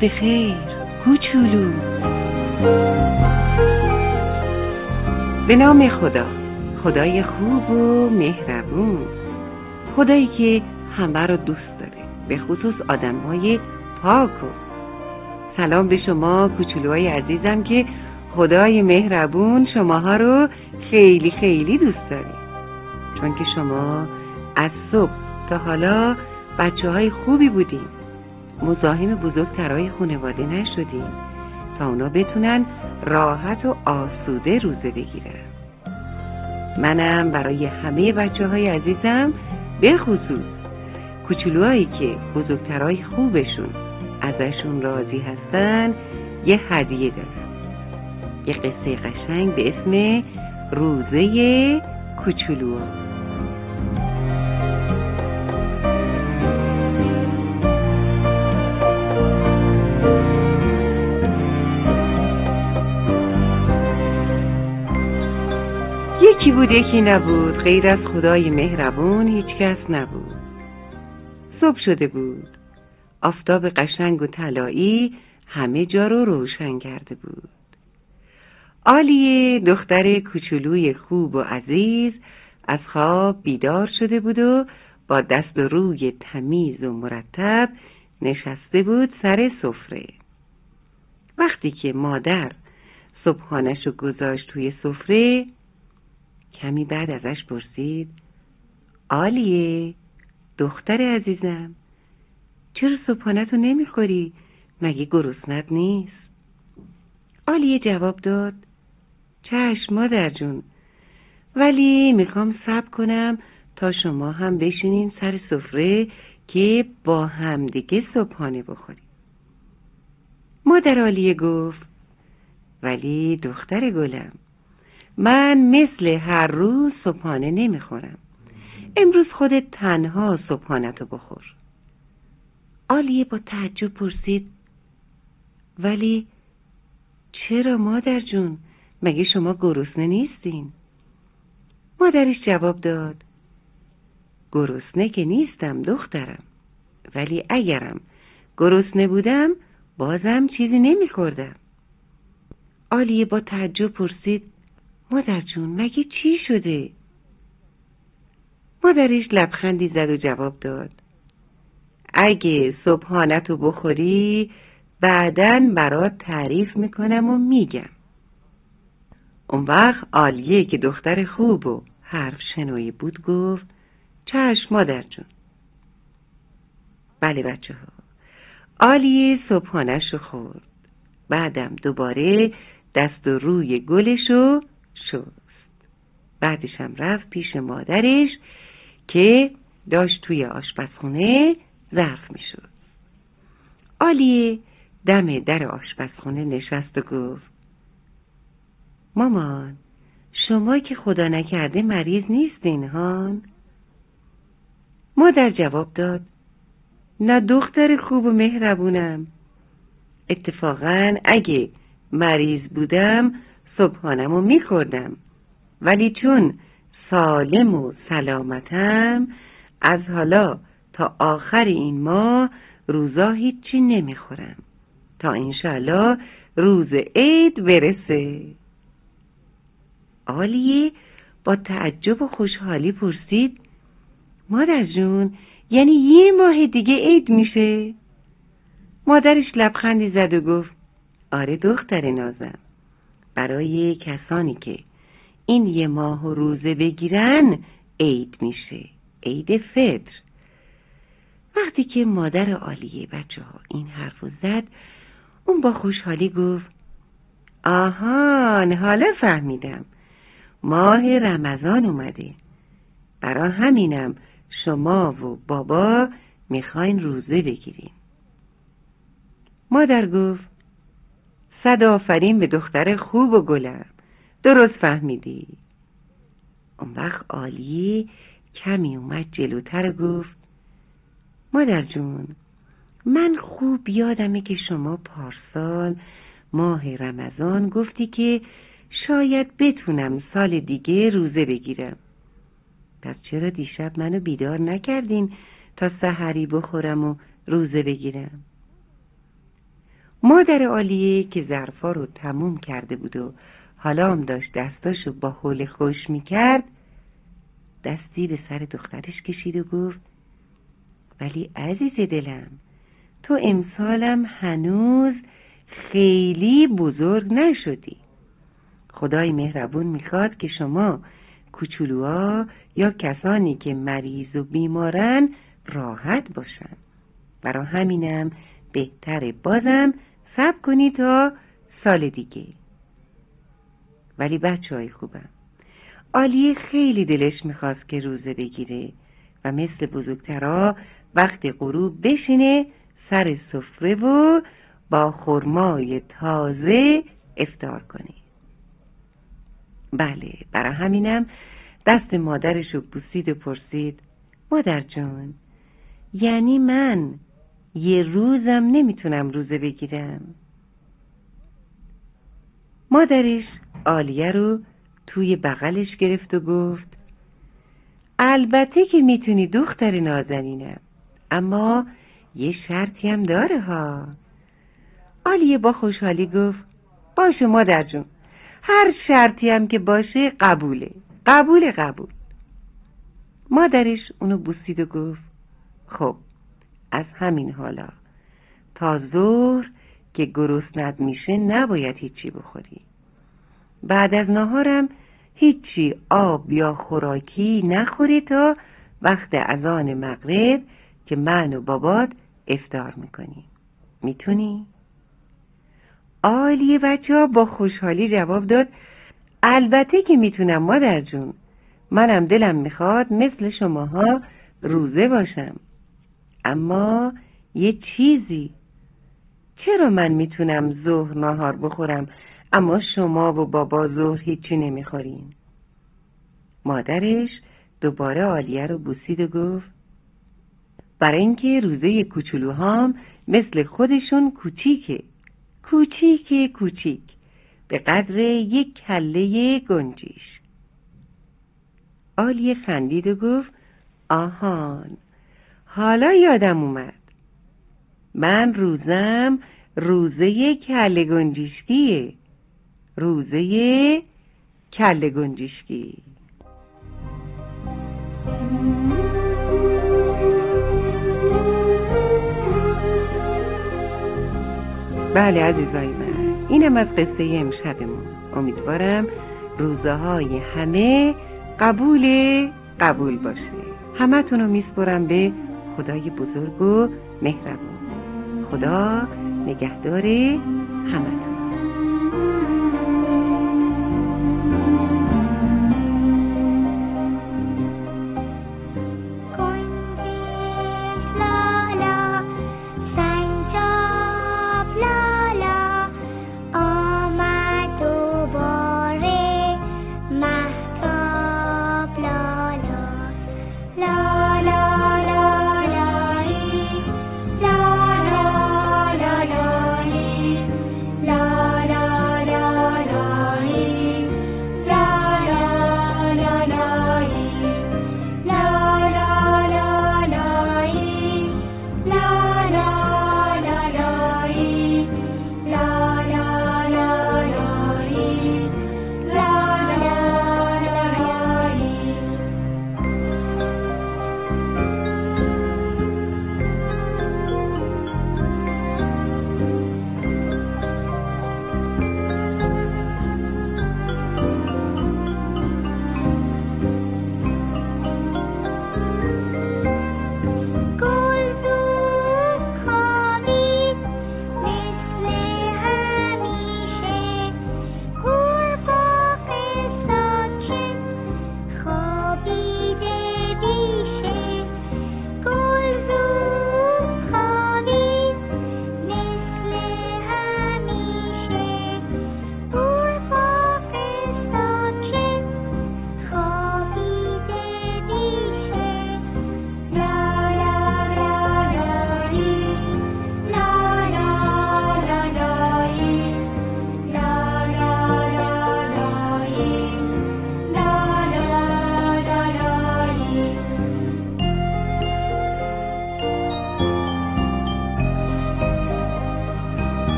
به خیر کوچولو. به نام خدا، خدای خوب و مهربون، خدایی که همه رو دوست داره، به خصوص آدم‌های پاک. سلام به شما کوچولوهای عزیزم که خدای مهربون شماها رو خیلی خیلی دوست داره، چون که شما از صبح تا حالا بچه‌های خوبی بودین، مزاحم بزرگترهای خانواده نشدین تا اونا بتونن راحت و آسوده روزه بگیرن. منم برای همه بچه‌های عزیزم، به خصوص کوچولوهایی که بزرگترهای خوبشون ازشون راضی هستن، یه هدیه دارم. یه قصه قشنگ به اسم روزه کوچولوها. یکی بود یکی نبود، غیر از خدای مهربون هیچ کس نبود. صبح شده بود، آفتاب قشنگ و طلایی همه جا رو روشن کرده بود. آلیه دختر کوچولوی خوب و عزیز از خواب بیدار شده بود و با دست و روی تمیز و مرتب نشسته بود سر سفره. وقتی که مادر صبحانه‌شو گذاشت توی سفره، کمی بعد ازش پرسید: آلیه دختر عزیزم، چرا صبحانه‌تو نمیخوری؟ مگه گرسنت نیست؟ آلیه جواب داد: چشم مادر جون، ولی میخوام صبر کنم تا شما هم بشینین سر سفره که با هم دیگه صبحانه بخوریم. مادر آلیه گفت: ولی دختر گلم، من مثل هر روز صبحانه نمیخورم، امروز خودت تنها صبحانه‌تو بخور. آلیه با تعجب پرسید: ولی چرا مادر جون؟ مگه شما گرسنه نیستین؟ مادرش جواب داد: گرسنه که نیستم دخترم، ولی اگرم گرسنه بودم بازم چیزی نمیخوردم. آلیه با تعجب پرسید: مادر جون مگه چی شده؟ مادرش لبخندی زد و جواب داد: اگه صبحانه‌تو بخوری بعدن برات تعریف میکنم و میگم. اون وقت آلیه که دختر خوب و حرف شنوی بود گفت: چشم مادر جون. بله بچه ها، آلیه صبحانه‌شو خورد، بعدم دوباره دست و روی گلشو شست، بعدش هم رفت پیش مادرش که داشت توی آشپزخونه ظرف میشد. آلیه دم در آشپزخونه نشست و گفت: مامان، شما که خدا نکرده مریض نیستین هان؟ مادر جواب داد: نه دختر خوب و مهربونم، اتفاقاً اگه مریض بودم صبحانه‌مو میخوردم، ولی چون سالم و سلامتم از حالا تا آخر این ماه روزا هیچی نمیخورم تا انشالله روز عید برسه. آلیه با تعجب و خوشحالی پرسید: مادر جون یعنی یه ماه دیگه عید میشه؟ مادرش لبخندی زد و گفت: آره دختر نازم، برای کسانی که این یه ماه و روزه بگیرن عید میشه، عید فطر. وقتی که مادر آلیه بچه ها این حرفو زد، اون با خوشحالی گفت: آهان حالا فهمیدم، ماه رمضان اومده، برای همینم شما و بابا میخواین روزه بگیرین. مادر گفت: صد آفرین به دختر خوب و گلم، درست فهمیدی. اون وقت آلیه کمی اومد جلوتر و گفت: مادر جون، من خوب یادمه که شما پارسال ماه رمضان گفتی که شاید بتونم سال دیگه روزه بگیرم، پس چرا دیشب منو بیدار نکردین تا سحری بخورم و روزه بگیرم؟ مادر عالیه که ظرفا رو تموم کرده بود و حالا هم داشت دستاشو با حوله خوش میکرد، دستی به سر دخترش کشید و گفت ولی عزیز دلم، تو امسالم هنوز خیلی بزرگ نشدی. خدای مهربون میخواد که شما کوچولوها یا کسانی که مریض و بیمارن راحت باشن. برای همینم بهتره بازم صبر کنی تا سال دیگه. ولی بچه‌های خوبم، عالیه خیلی دلش میخواست که روزه بگیره و مثل بزرگترها وقت غروب بشینه سر سفره و با خرمای تازه افطار کنه. بله، برای همینم دست مادرشو بوسید و پرسید مادر جون، یعنی من یه روزم نمیتونم روزه بگیرم؟ مادرش عالیه رو توی بغلش گرفت و گفت البته که میتونی دختر نازنینم، اما یه شرطی هم داره ها. عالیه با خوشحالی گفت باشه مادر جون، هر شرطی هم که باشه قبوله. قبول. مادرش اونو بوسید و گفت خب از همین حالا تا ظهر که گرسنت میشه نباید هیچی بخوری. بعد از ناهارم هیچی آب یا خوراکی نخوری تا وقت اذان مغرب که من و بابات افطار میکنی. میتونی؟ عالیه بچه‌ها با خوشحالی جواب داد البته که میتونم مادر جون، منم دلم میخواد مثل شماها روزه باشم، اما یه چیزی. چرا من میتونم ظهر ناهار بخورم اما شما و بابا ظهر هیچی نمیخورین؟ مادرش دوباره عالیه رو بوسید و گفت برای اینکه روزه کوچولوهام مثل خودشون کوچیک به قدر یک کله گنجیش. عالیه خندید و گفت آهان، حالا یادم اومد، من روزم روزه کله گنجشکیه. روزه کله گنجشکی. بله عزیزای من، اینم از قصه امشبمون. امیدوارم روزه های همه قبول باشه. همه تونو میسپرم به خدای بزرگ و مهربون. خدا نگهدار همه.